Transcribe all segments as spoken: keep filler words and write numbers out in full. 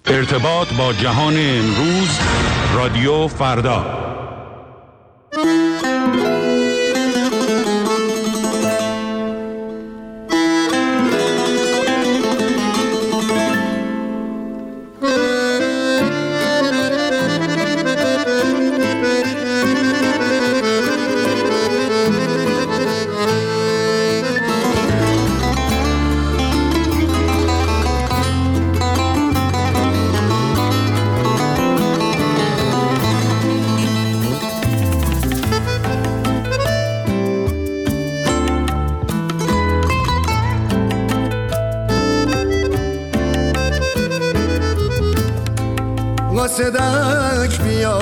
ارتباط با جهان امروز، رادیو فردا. صدک بیا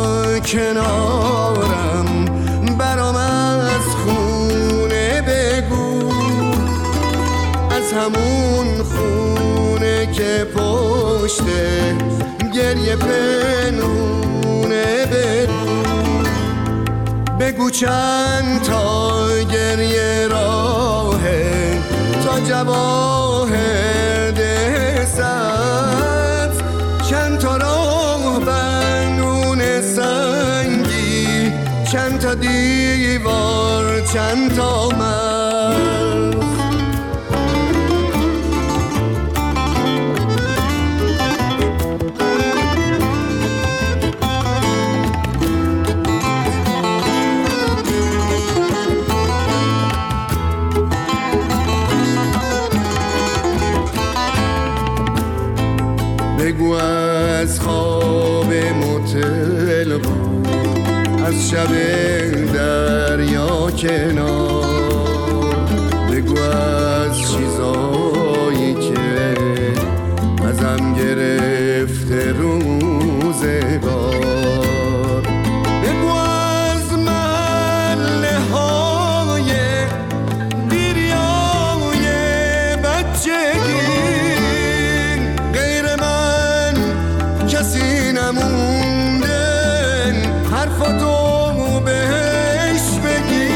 کنارم، برام از خونه بگو، از همون خونه که پشته گریه پنهونه بگو، بگو چند تا گریه راهه تا جواهر ده سبز، چند تا راه بنون سنگی، چند تا دیوار، چند تا مرز. بگو از خواب متل بود، از شب دریا کنار، بگو از چیزایی که ازم گرفته روزگار، بگو از محله های دیریای بچگی، کسی نمونده حرفاتو بهش بگی،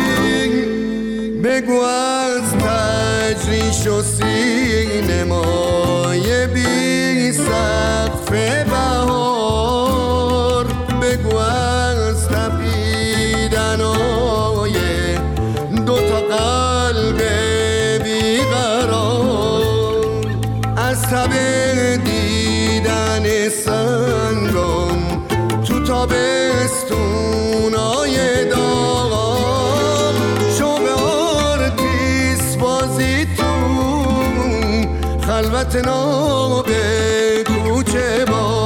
بگو از تجریش و سینمای بی سقف بهار، بگو از تپیدنای دوتا قلب بیقرار، از تب دیدن سنگم تو تابستونای داغ، شوق آرتیس بازی تو خلوت ناب کوچه با.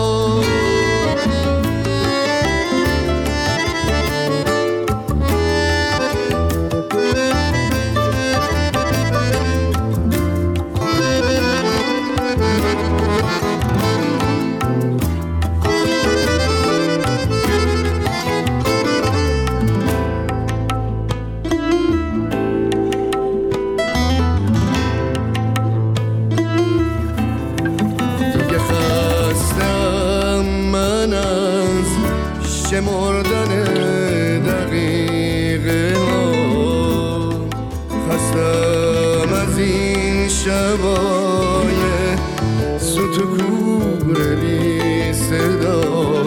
شمردن دقیقه ها، خستم از این شبای سوت و کور بی صدا،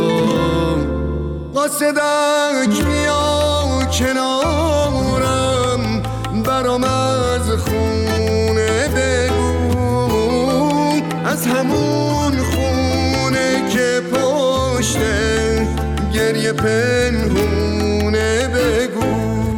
قاصدک بیا کنارم، برام از خونه بگو، از همون خونه که پشته گریه پنهونه بگو،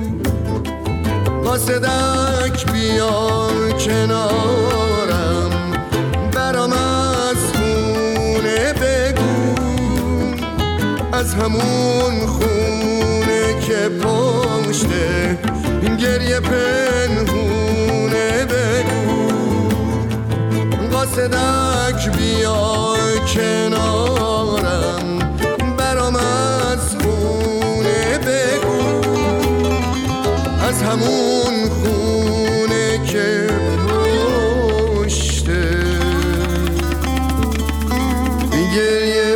قاصدک بیا کنارم، برام از خونه بگو، از همون خونه که پشته گریه پنهونه بگو، قاصدک بیا کنارم، برام از خونه بگو، از همون خونه که پشته گریه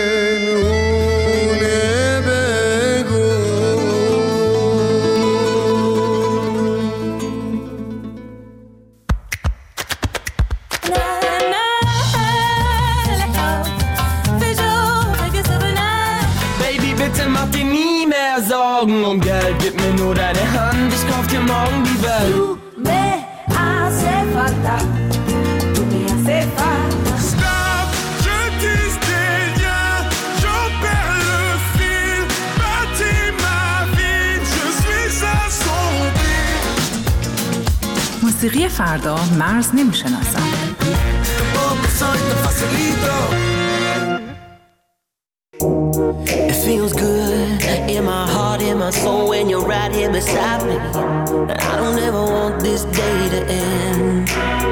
پنهونه بگو. La la la Augen, um Geld, gib mir nur deine Hand, ich kauf dir morgen die Welt. Du me hace falta, tu me hace falta. Stop, je tisse des liens, j'en perds le fil, bâtis ma vie, je suis assombri. موسیقی فردا مرز نمیشناسد. It feels good in my heart, in my soul when you're right here beside me. I don't ever want this day to end.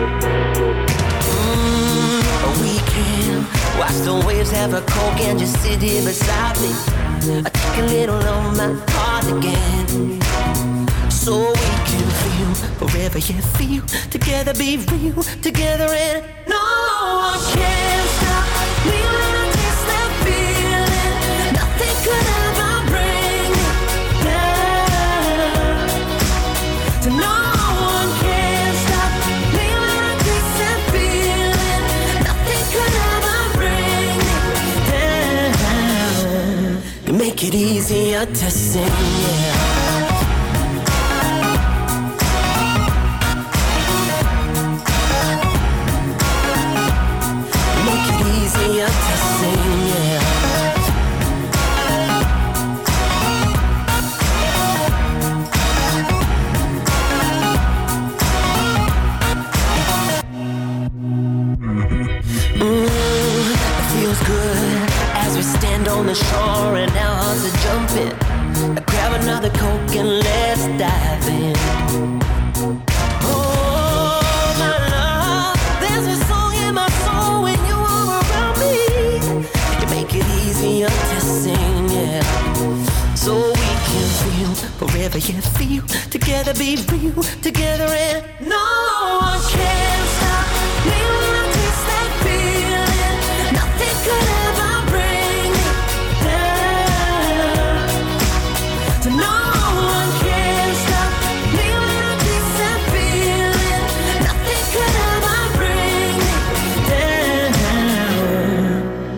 Mm, we can watch the waves, have a coke and just sit here beside me. I take a little of my heart again, so we can feel forever, yeah, feel together, be real together, and no one can stop me when I taste that feeling. Nothing could ever bring me down. So no one can stop me when I taste that feeling. Nothing could ever bring me down. You make it easier to sing, yeah. To sing, yeah. Mm, it feels good as we stand on the shore and our hearts are jumping. Grab another Coke and let's dive in. To sing, yeah, so we can feel forever, yeah, feel together, be real together, and no one can stop me when I taste that feeling. Nothing could ever bring me down. So no one can stop me when I taste that feeling. Nothing could ever bring me down.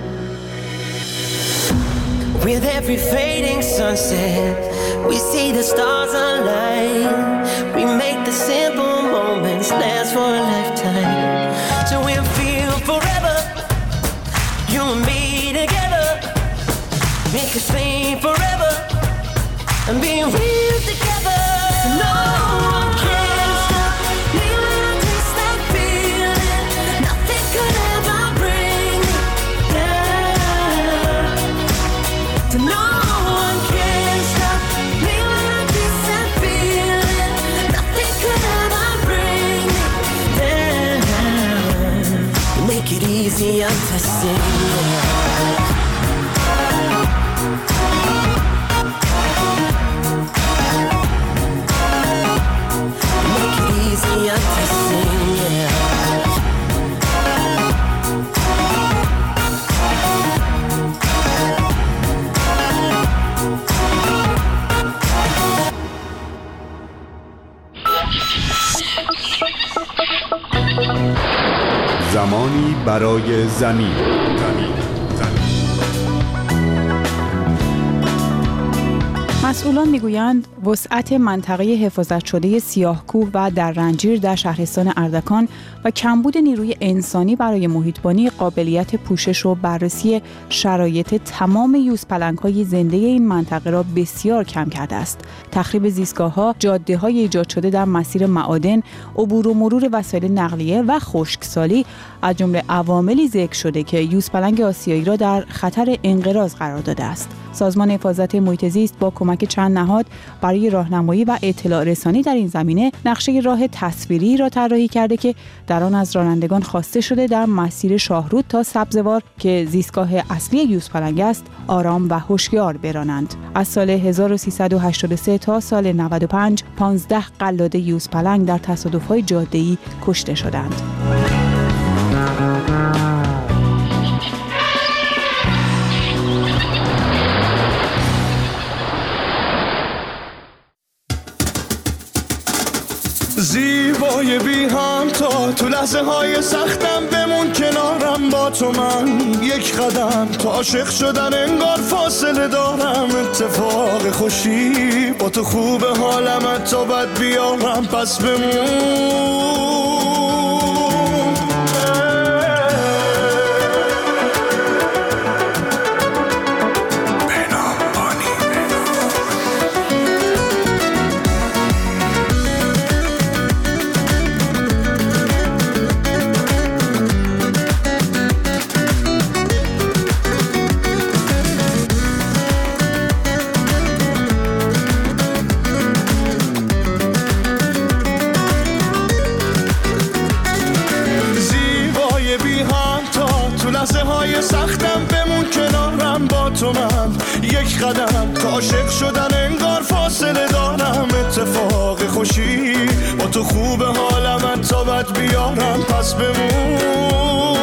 With every fading sunset, we see the stars align. We make the simple moments last for a lifetime. So we'll feel forever, you and me together. Make us fade forever and be real together. So no one can stop me when I taste that feeling. Nothing could ever bring me down. To no one can stop me when I taste that feeling. Nothing could ever bring me down. You make it easier to sing, yeah. Make it easier to sing, yeah. زمانی برای زمین. مسئولان میگویند وسعت منطقه حفاظت شده سیاه‌کوه و در رنجیر در شهرستان اردکان و کمبود نیروی انسانی برای محیط‌بانی قابلیت پوشش و بررسی شرایط تمام یوزپلنگ‌های زنده این منطقه را بسیار کم کرده است. تخریب زیستگاه‌ها، جاده‌های ایجاد شده در مسیر معادن، عبور و مرور وسایل نقلیه و خشکسالی از جمله عواملی ذکر شده که یوزپلنگ آسیایی را در خطر انقراض قرار داده است. سازمان حفاظت محیط زیست با کمک چند نهاد برای راهنمایی و اطلاع رسانی در این زمینه نقشه راه تصویری را طراحی کرده که در آن از رانندگان خواسته شده در مسیر شاهرود تا سبزوار که زیستگاه اصلی یوزپلنگ است آرام و هوشیار برانند. از سال هزار و سیصد و هشتاد و سه تا سال نود و پنج پانزده قلاده یوزپلنگ در تصادف‌های جاده‌ای کشته شدند. زیبای بی هم تا تو لحظه های سختم بمون کنارم با تو من یک قدم تا عاشق شدن انگار فاصله دارم. اتفاق خوشی با تو خوبه حالم تا بد بیارم پس بمون. سختم بمون کنارم با تو من یک قدم تا عاشق شدن انگار فاصله دارم. اتفاق خوشی با تو خوبه حالم تا بد بیارم پس بمون.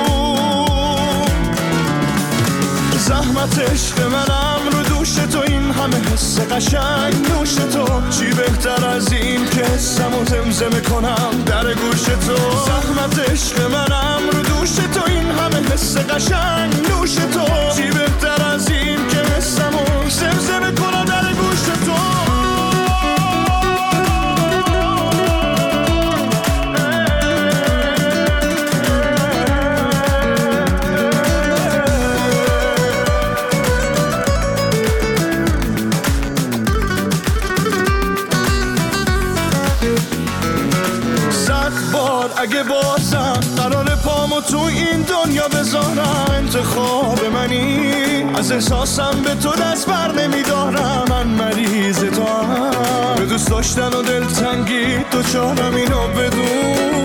زحمت عشق منم رو دوش تو این همه حس قشنگ نوش تو. چی بهتر از این که حسمو زمزمه کنم در گوش تو. زحمت عشق منم رو دوش تو این همه حس قشنگ نوش تو. چی بهتر از این که حسمو زمزمه کنم در گوش تو. اگه بازم قرار پامو تو این دنیا بذارم انتخاب منی از احساسم به تو دست بر نمیدارم. من مریض تو هم به دوست داشتن و دلتنگی دوچارم اینو بدون.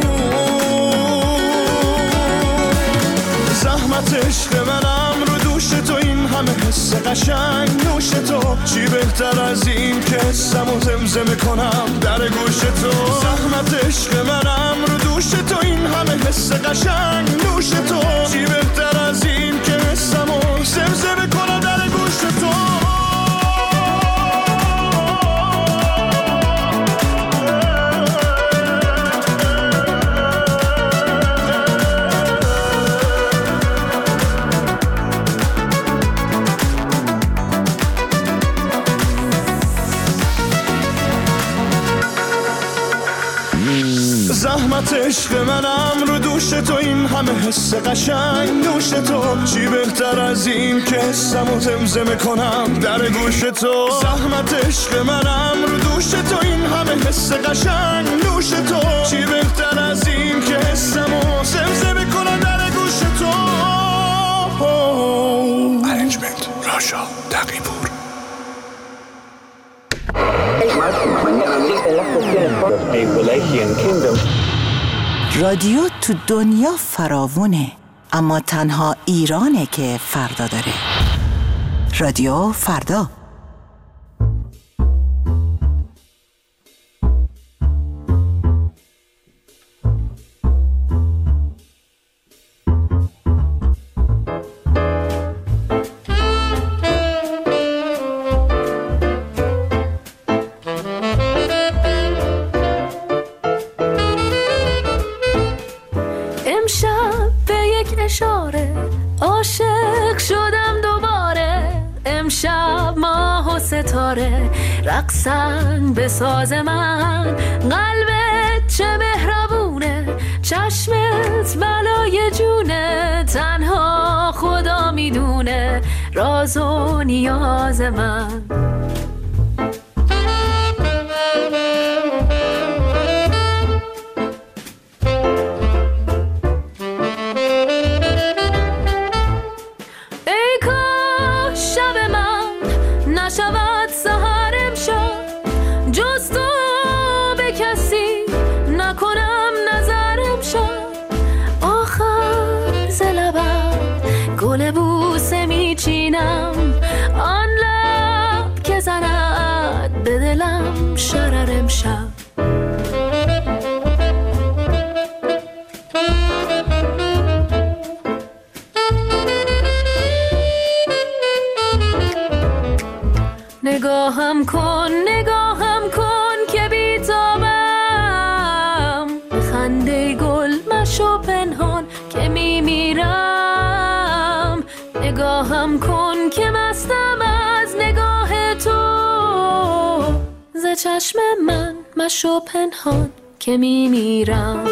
زحمت عشق منم رو دوش تو این همه حس قشنگ نوش تو. چی بهتر از این که حسمو زمزمه کنم در گوش تو. زحمت عشق منم رو دوش تو این همه حس قشنگ نوش تو. چی بهتر از این که حسمو زمزمه کنم در گوش تو. زحمت عشق منم رو دوش تو این همه حس قشنگ نوش تو. چی بهتر از این که حسمو زمزمه کنم در گوش تو. زحمت عشق منم رو دوش تو این همه حس قشنگ نوش تو. چی بهتر از این که حسمو زمزمه کنم در گوش تو. ارنجمنت راشا تقی‌پور. رادیو تو دنیا فراوونه اما تنها ایرانه که فردا داره. رادیو فردا. عاشق شدم دوباره امشب ماه و ستاره رقصن به ساز من. قلبت چه مهربونه چشمت بلای جونه تنها خدا میدونه راز و نیاز من. آن لب که زند به دلم شرر امشب. نگاهم کن نگاهم کن که بیتابم خنده گل مشو پنهان که میمیرم. نگاهم کن که مستم از نگاه تو. ز چشم من مشو پنهان که می میرم.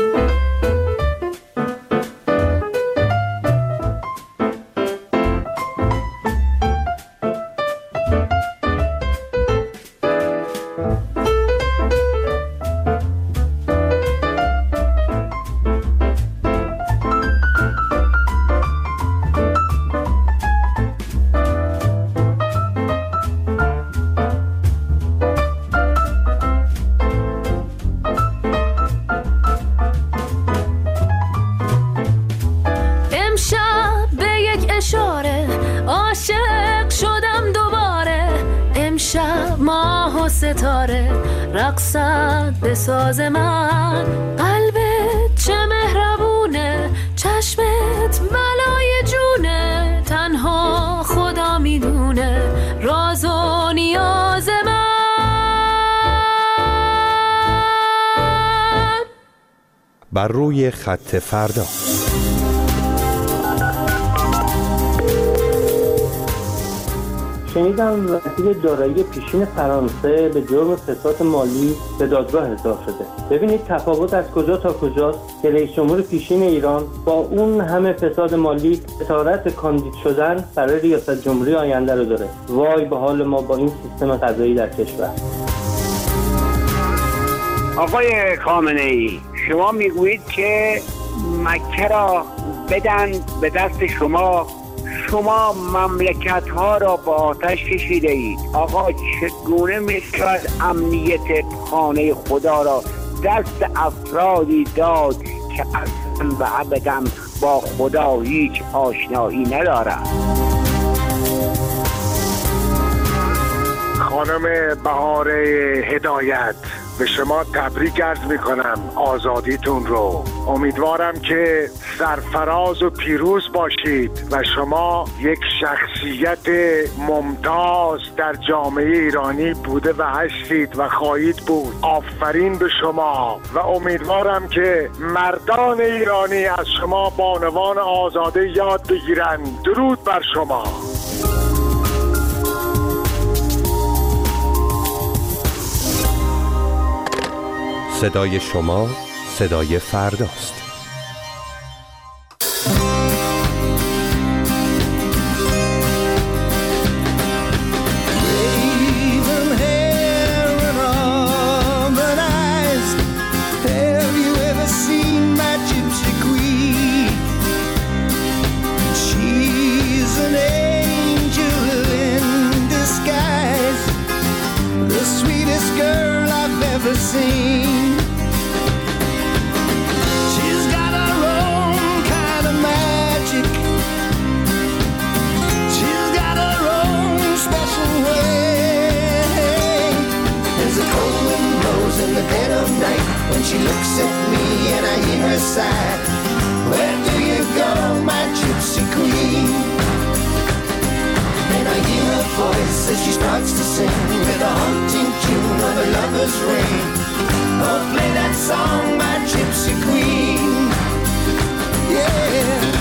ستاره رقصد به ساز من. قلبت چه مهربونه، چشمت بلای جونه. تنها خدا میدونه راز و نیاز من. بر روی خط فردا. شنیدم وزیر دارایی پیشین فرانسه به جرم فساد مالی به دادگاه احضار شده. ببینید تفاوت از کجا تا کجاست که رئیس جمهور پیشین ایران با اون همه فساد مالی جسارت کاندید شدن برای ریاست جمهوری آینده رو داره. وای به حال ما با این سیستم قضایی در کشور. آقای خامنه‌ای، شما میگویید که مکه را بدن به دست شما، شما مملکت ها را با آتش کشیده اید. آقا چگونه میشود امنیت خانه خدا را دست افرادی داد که اصلا و ابدا با خدا هیچ آشنایی ندارند؟ خانم بهار هدایت، به شما تبریک عرض میکنم آزادیتون رو. امیدوارم که سرفراز و پیروز باشید و شما یک شخصیت ممتاز در جامعه ایرانی بوده و هستید و خواهید بود. آفرین به شما و امیدوارم که مردان ایرانی از شما بانوان آزاده یاد بگیرند. درود بر شما. صدای شما صدای فرداست. She looks at me and I hear her sigh. Where do you go, my gypsy queen? And I hear her voice as she starts to sing with a haunting tune of a lover's ring. Oh, play that song, my gypsy queen. Yeah.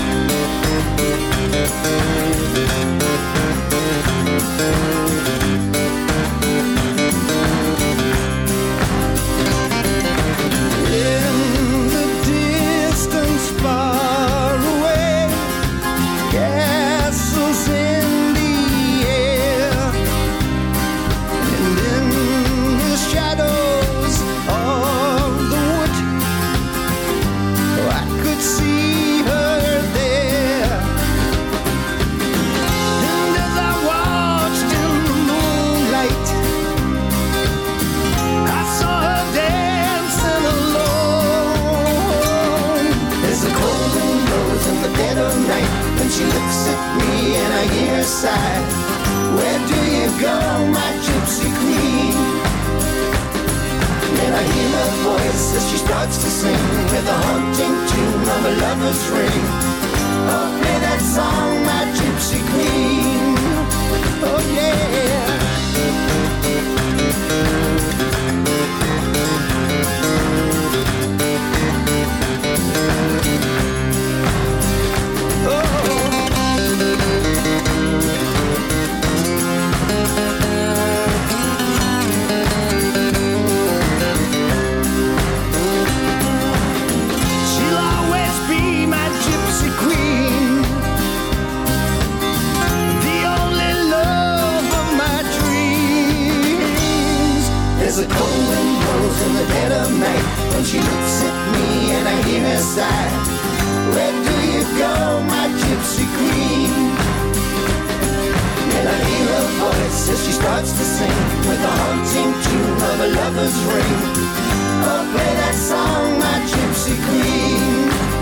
She looks at me and I hear her sigh. Where do you go, my gypsy queen? And I hear her voice as she starts to sing with a haunting tune of a lover's ring. Oh, play that song, my gypsy queen. Oh, yeah. Oh. bells ring. Oh, play that song, my gypsy queen.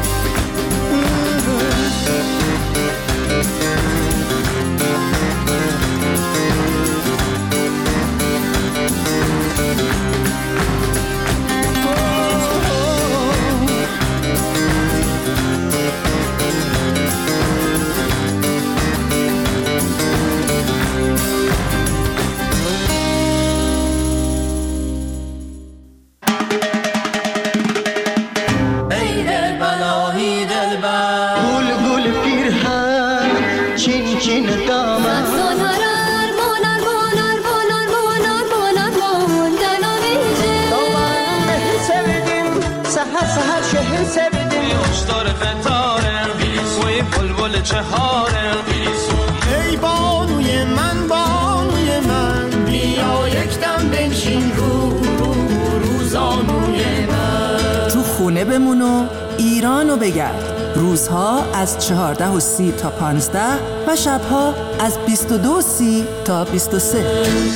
ای بانوی من بانوی من بیا یک دم بنشین رو رو روزانوی من. تو خونه بمون و ایرانو بگرد. روزها از چهارده و سی تا پانزده و شبها از بیست و دو و سی تا بیست و سه.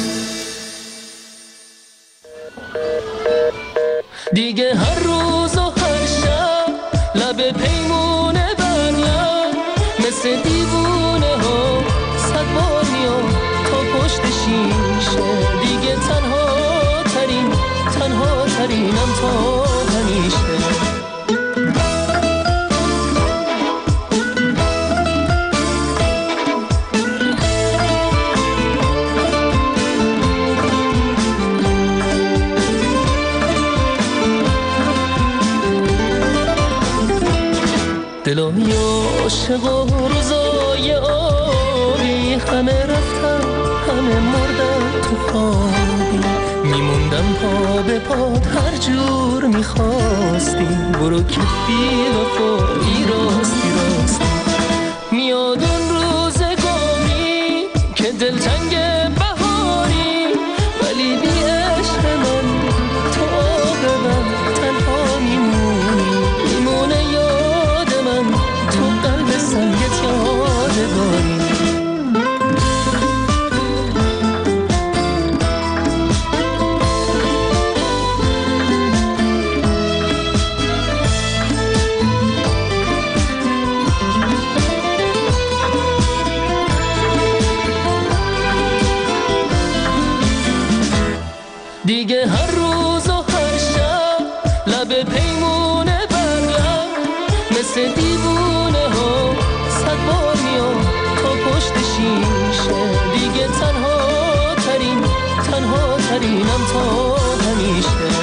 دیگه هر روز و هر شب لب پیمونه بر لب مثل دیوونه ها صد بار میام تا پشت شیشه. دیگه تنها ترین تنها ترینم تا همیشه. دلم عاشق و روزای آبی، همه رفتن همه مردن تو خوابی. میموندم پا به پات هر جور میخواستی، برو که بی وفایی راستی راستی. میاد اون روزگاری که دلتنگ بهاری، ولی بی عشق من تو عاقبت تنها میمونی. میمونه یاد من تو قلب سنگت یادگاری. دیگه هر روز و هر شب لب پیمونه بر لب مثل دیوونه ها صد بار میام تا پشت شیشه. دیگه تنها ترین تنها ترینم تا همیشه.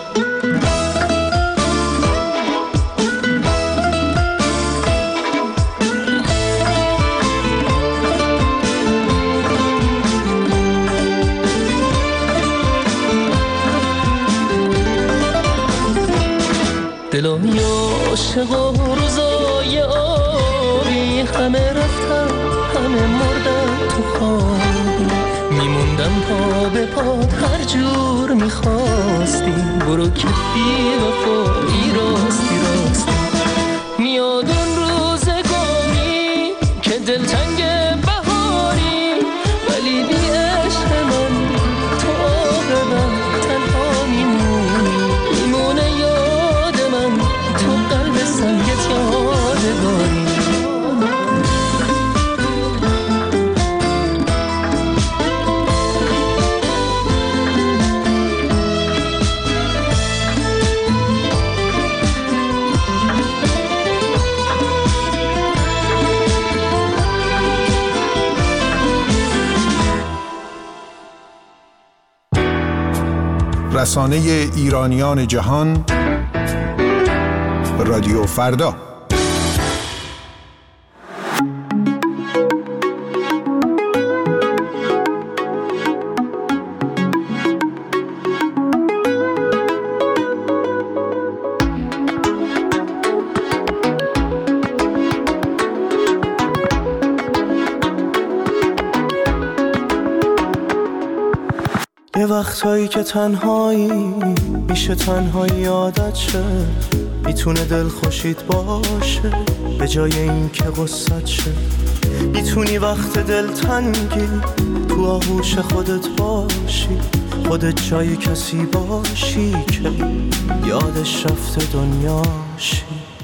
دلم عاشق و روزای آبی، همه رفتن همه مردن تو خوابی. میموندم پا به پات هر جور میخواستی، برو که بی وفایی راستی راستی. میاد اون روزگاری که دلتنگ بهاری، ولی بی عشق من تو عاقبت تنها میمونی. میمونه یاد من تو قلب سنگت یادگاری. رسانه ایرانیان جهان، رادیو فردا. یه وقتایی که تنهایی میشه تنهایی عادت شه، میتونه دل خوشید باشه به جای این که غصت شه. میتونی وقت دل تنگی تو آغوش خودت باشی، خودت جای کسی باشی که یادش رفته دنیاشی.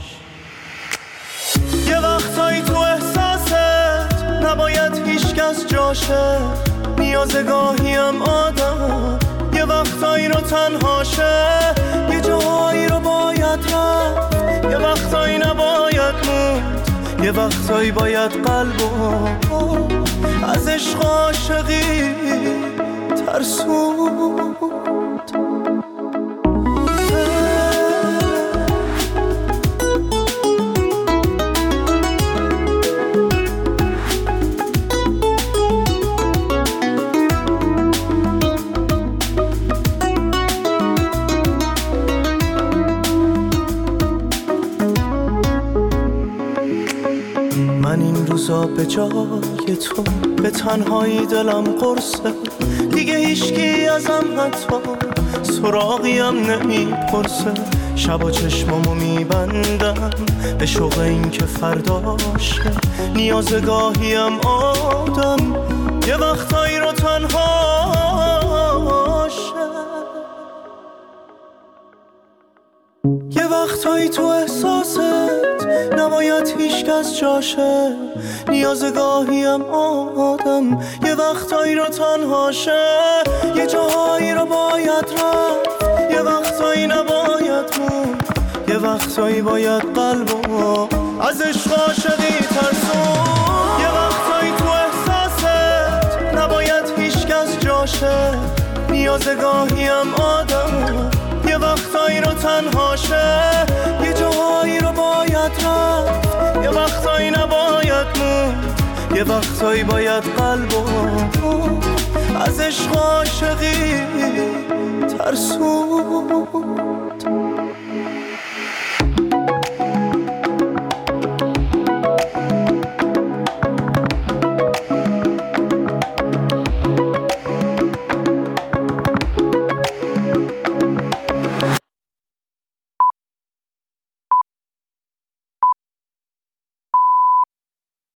یه وقتایی تو احساست نباید هیچ کس جاشه، نیاز گاهیم آدم یه وقتایی رو تنهاشه، یه جایی رو باید رفت، یه وقتایی نباید موند، یه وقتایی باید قلبو از عشق عاشقی ترسوند. من این روزا به جای تو به تنهایی دلم قرصه، دیگه هیچکی ازم حتی سراغیم نمیپرسه. شبا چشمامو میبندم به شوق این که فرداشه، نیازگاهیم آدم یه وقتایی رو تنهاشه. یه وقتایی تو احساست نباید هیچ کس جاشه، نیازگاهیم آدم یه وقتایی رو تنهاشه، یه جایی رو باید رفت، یه وقتایی نباید موند، یه وقتایی باید قلبو از عشق عاشقی ترسون. یه وقتایی تو احساست نباید هیچ کس جاشه، نیازگاهیم آدم یه وقتایی رو تنهاشه، یه جایی رو باید رفت، یه وقتایی نباید موند، یه وقتایی باید قلبو از عشق عاشقی ترسون.